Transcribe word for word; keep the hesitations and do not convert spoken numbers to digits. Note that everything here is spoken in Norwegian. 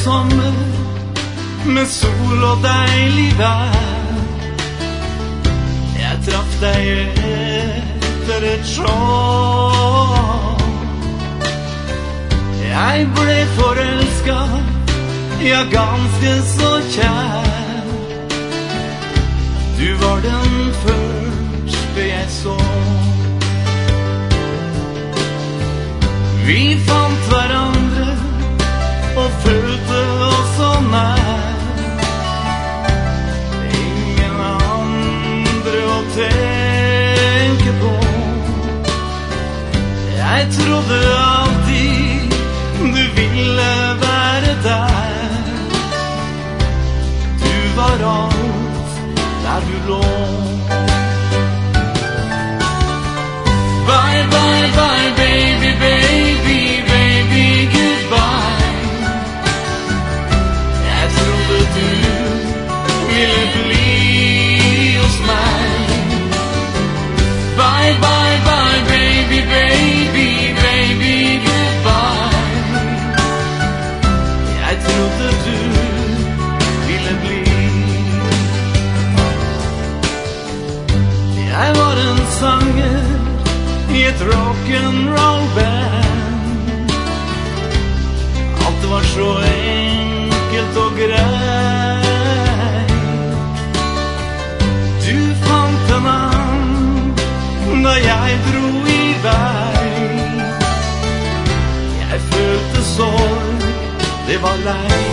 sommer med sol og deilig vær. Jeg traff deg etter et show. Jeg ble forelsket, ja ganske så kjær. Du var den første jeg så. Vi fant hverandre og følte oss så nær. Ingen andre å tenke på. Jeg trodde alltid du ville være der. Du var alt der du lå. Bye, bye, bye, baby, baby, baby, goodbye. Jeg trodde du ville bli hos meg. Bye, bye, bye, baby, baby, baby, goodbye. Jeg trodde du ville bli. Jeg var en sanger i et rock'n'roll band. Alt var så enkelt og greit. Du fant en annen da jeg dro i vei. Jeg følte sorg, det var lei.